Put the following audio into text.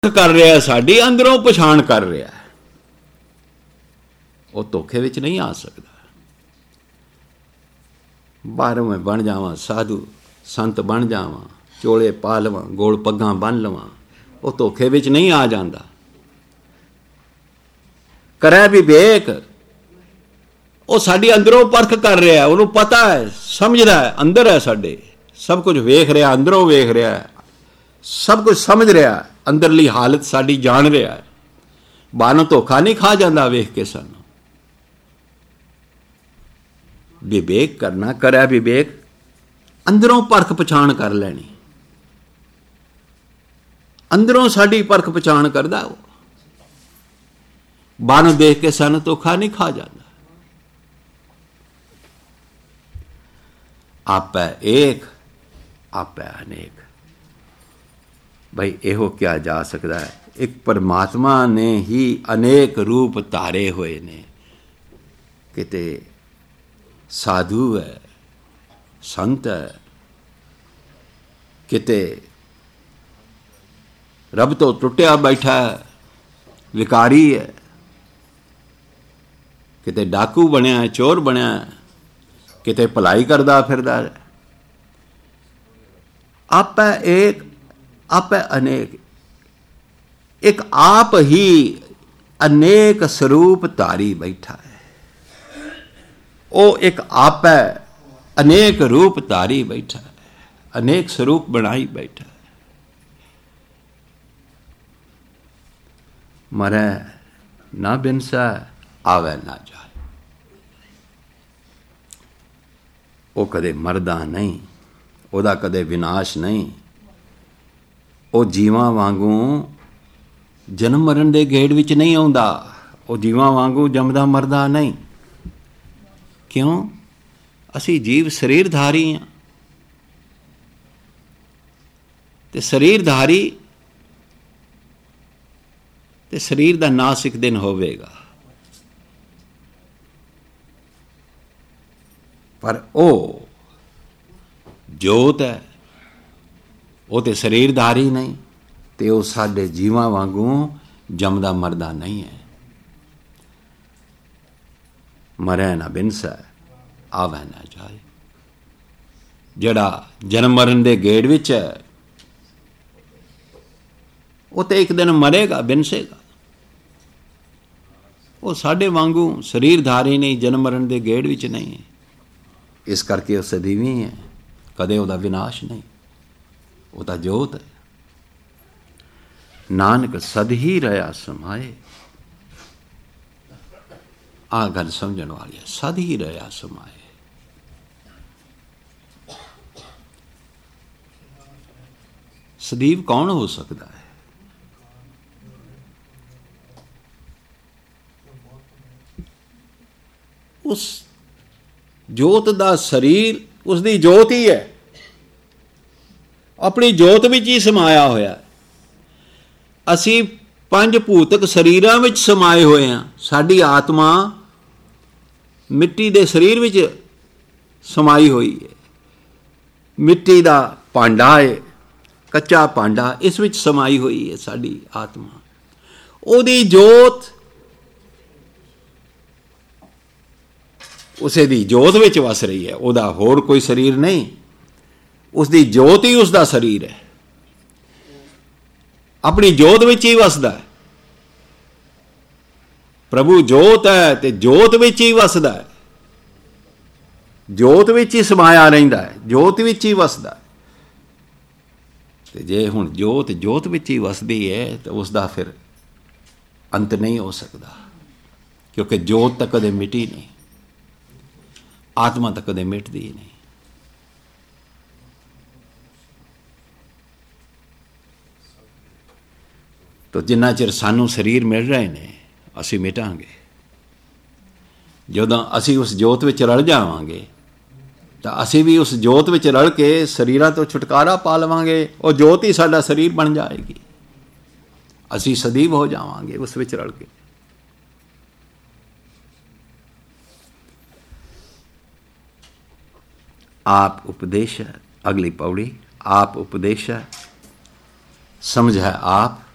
ਕਰ ਰਿਹਾ, ਸਾਡੀ ਅੰਦਰੋਂ ਪਛਾਣ ਕਰ ਰਿਹਾ, ਉਹ ਧੋਖੇ ਵਿੱਚ ਨਹੀਂ ਆ ਸਕਦਾ। ਬਾਹਰੋਂ ਮੈਂ ਬਣ ਜਾਵਾਂ ਸਾਧੂ ਸੰਤ, ਬਣ ਜਾਵਾਂ, ਚੋਲੇ ਪਾ ਲਵਾਂ, ਗੋਲ ਪੱਗਾਂ ਬੰਨ ਲਵਾਂ, ਉਹ ਧੋਖੇ ਵਿੱਚ ਨਹੀਂ ਆ ਜਾਂਦਾ। ਕਰੇ ਵਿਵੇਕ, ਉਹ ਸਾਡੀ ਅੰਦਰੋਂ ਪਰਖ ਕਰ ਰਿਹਾ, ਉਹਨੂੰ ਪਤਾ ਹੈ, ਸਮਝਦਾ ਹੈ, ਅੰਦਰ ਹੈ ਸਾਡੇ, ਸਭ ਕੁਝ ਵੇਖ ਰਿਹਾ, ਅੰਦਰੋਂ ਵੇਖ ਰਿਹਾ, ਸਭ ਕੁਝ ਸਮਝ ਰਿਹਾ, ਅੰਦਰਲੀ ਹਾਲਤ ਸਾਡੀ ਜਾਣ ਰਿਹਾ ਹੈ। ਬਾਹਰੋਂ ਧੋਖਾ ਨਹੀਂ ਖਾ ਜਾਂਦਾ ਵੇਖ ਕੇ ਸਾਨੂੰ। ਵਿਵੇਕ ਕਰਨਾ, ਕਰਿਆ ਵਿਵੇਕ, ਅੰਦਰੋਂ ਪਰਖ ਪਛਾਣ ਕਰ ਲੈਣੀ, ਅੰਦਰੋਂ ਸਾਡੀ ਪਰਖ ਪਛਾਣ ਕਰਦਾ ਉਹ। ਬਾਹਰੋਂ ਦੇਖ ਕੇ ਸਾਨੂੰ ਧੋਖਾ ਨਹੀਂ ਖਾ ਜਾਂਦਾ। ਆਪੈ ਏਕ ਆਪੈ ਅਨੇਕ, ਬਈ ਇਹੋ ਕਿਹਾ ਜਾ ਸਕਦਾ ਹੈ, ਇੱਕ ਪਰਮਾਤਮਾ ਨੇ ਹੀ ਅਨੇਕ ਰੂਪ ਧਾਰੇ ਹੋਏ ਨੇ। ਕਿਤੇ ਸਾਧੂ ਹੈ, ਸੰਤ ਹੈ, ਕਿਤੇ ਰੱਬ ਤੋਂ ਟੁੱਟਿਆ ਬੈਠਾ ਹੈ, ਵਿਕਾਰੀ ਹੈ, ਕਿਤੇ ਡਾਕੂ ਬਣਿਆ, ਚੋਰ ਬਣਿਆ, ਕਿਤੇ ਭਲਾਈ ਕਰਦਾ ਫਿਰਦਾ ਹੈ। ਆਪੈ ਏਕ ਆਪੈ ਅਨੇਕ, ਇੱਕ ਆਪ ਹੀ ਅਨੇਕ ਸਰੂਪ ਧਾਰੀ ਬੈਠਾ ਹੈ। ਉਹ ਇੱਕ ਆਪੈ ਅਨੇਕ ਰੂਪ ਧਾਰੀ ਬੈਠਾ ਹੈ, ਅਨੇਕ ਸਰੂਪ ਬਣਾਈ ਬੈਠਾ ਹੈ। ਮਰੈ ਨਾ ਬਿਨਸੈ ਆਵੈ ਨਾ ਜਾਏ, ਉਹ ਕਦੇ ਮਰਦਾ ਨਹੀਂ, ਉਹਦਾ ਕਦੇ ਵਿਨਾਸ਼ ਨਹੀਂ। ਉਹ ਜੀਵਾਂ ਵਾਂਗੂ ਜਨਮ ਮਰਨ ਦੇ ਗੇੜ ਵਿੱਚ ਨਹੀਂ ਆਉਂਦਾ, ਉਹ ਜੀਵਾਂ ਵਾਂਗੂ ਜੰਮਦਾ ਮਰਦਾ ਨਹੀਂ। ਕਿਉਂ? ਅਸੀਂ ਜੀਵ ਸਰੀਰਧਾਰੀ ਹਾਂ, ਤੇ ਸਰੀਰਧਾਰੀ, ਤੇ ਸਰੀਰ ਦਾ ਨਾਸ ਇੱਕ ਦਿਨ ਹੋਵੇਗਾ। ਪਰ ਉਹ ਜੋਤ ਹੈ, ਉਹ ਤੇ ਸਰੀਰਧਾਰੀ ਨਹੀਂ, ਤੇ ਉਹ ਸਾਡੇ ਜੀਵਾਂ ਵਾਂਗੂ ਜੰਮਦਾ ਮਰਦਾ ਨਹੀਂ ਹੈ। ਮਰੈ ਨਾ ਬਿਨਸੈ ਆਵੈ ਨਾ ਜਾਏ, ਜਿਹੜਾ ਜਨਮ ਮਰਨ ਦੇ ਗੇੜ ਵਿੱਚ ਹੈ, ਉਹ ਤੇ ਇੱਕ ਦਿਨ ਮਰੇਗਾ, ਬਿਨਸੇਗਾ। ਉਹ ਸਾਡੇ ਵਾਂਗੂ ਸਰੀਰਧਾਰੀ ਨਹੀਂ, ਜਨਮ ਮਰਨ ਦੇ ਗੇੜ ਵਿੱਚ ਨਹੀਂ ਹੈ। ਇਸ ਕਰਕੇ ਉਹ ਸਦੀਵੀ ਹੈ, ਕਦੇ ਉਹਦਾ ਵਿਨਾਸ਼ ਨਹੀਂ, ਉਹ ਤਾਂ ਜੋਤ ਹੈ। ਨਾਨਕ ਸਦ ਹੀ ਰਹਾ ਸਮਾਏ, ਆਹ ਗੱਲ ਸਮਝਣ ਵਾਲੀ ਹੈ, ਸਦ ਹੀ ਰਹਾ ਸਮਾਏ। ਸਦੀਵ ਕੌਣ ਹੋ ਸਕਦਾ ਹੈ? ਉਸ ਜੋਤ ਦਾ ਸਰੀਰ ਉਸਦੀ ਜੋਤ ਹੀ ਹੈ, ਆਪਣੀ ਜੋਤ ਵਿੱਚ ਹੀ ਸਮਾਇਆ ਹੋਇਆ। ਅਸੀਂ ਪੰਜ ਭੂਤਕ ਸਰੀਰਾਂ ਵਿੱਚ ਸਮਾਏ ਹੋਏ ਹਾਂ। ਸਾਡੀ ਆਤਮਾ ਮਿੱਟੀ ਦੇ ਸਰੀਰ ਵਿੱਚ ਸਮਾਈ ਹੋਈ ਹੈ। ਮਿੱਟੀ ਦਾ ਭਾਂਡਾ ਹੈ, ਕੱਚਾ ਭਾਂਡਾ, ਇਸ ਵਿੱਚ ਸਮਾਈ ਹੋਈ ਹੈ ਸਾਡੀ ਆਤਮਾ। ਉਹਦੀ ਜੋਤ, ਉਸੇ ਦੀ ਜੋਤ ਵਿੱਚ ਵਸ ਰਹੀ ਹੈ, ਉਹਦਾ ਹੋਰ ਕੋਈ ਸਰੀਰ ਨਹੀਂ। ਉਸਦੀ ਜੋਤ ਹੀ ਉਸਦਾ ਸਰੀਰ ਹੈ, ਆਪਣੀ ਜੋਤ ਵਿੱਚ ਹੀ ਵਸਦਾ ਹੈ। ਪ੍ਰਭੂ ਜੋਤ ਹੈ ਤੇ ਜੋਤ ਵਿੱਚ ਹੀ ਵਸਦਾ ਹੈ, ਜੋਤ ਵਿੱਚ ਹੀ ਸਮਾਇਆ ਰਹਿੰਦਾ ਹੈ, ਜੋਤ ਵਿੱਚ ਹੀ ਵਸਦਾ ਹੈ। ਤੇ ਜੇ ਹੁਣ ਜੋਤ ਜੋਤ ਵਿੱਚ ਹੀ ਵਸਦੀ ਹੈ ਤਾਂ ਉਸਦਾ ਫਿਰ ਅੰਤ ਨਹੀਂ ਹੋ ਸਕਦਾ, ਕਿਉਂਕਿ ਜੋਤ ਤਾਂ ਕਦੇ ਮਿਟੀ ਨਹੀਂ, ਆਤਮਾ ਤਾਂ ਕਦੇ ਮਿਟਦੀ ਨਹੀਂ। ਤੋ ਜਿੰਨਾ ਚਿਰ ਸਾਨੂੰ ਸਰੀਰ ਮਿਲ ਰਹੇ ਨੇ, ਅਸੀਂ ਮਿਟਾਂਗੇ। ਜਦੋਂ ਅਸੀਂ ਉਸ ਜੋਤ ਵਿੱਚ ਰਲ ਜਾਵਾਂਗੇ ਤਾਂ ਅਸੀਂ ਵੀ ਉਸ ਜੋਤ ਵਿੱਚ ਰਲ ਕੇ ਸਰੀਰਾਂ ਤੋਂ ਛੁਟਕਾਰਾ ਪਾ ਲਵਾਂਗੇ। ਉਹ ਜੋਤ ਹੀ ਸਾਡਾ ਸਰੀਰ ਬਣ ਜਾਏਗੀ, ਅਸੀਂ ਸਦੀਵ ਹੋ ਜਾਵਾਂਗੇ ਉਸ ਵਿੱਚ ਰਲ ਕੇ। आप उपदेश है, अगली पौड़ी, आप उपदेश है, समझ है आप,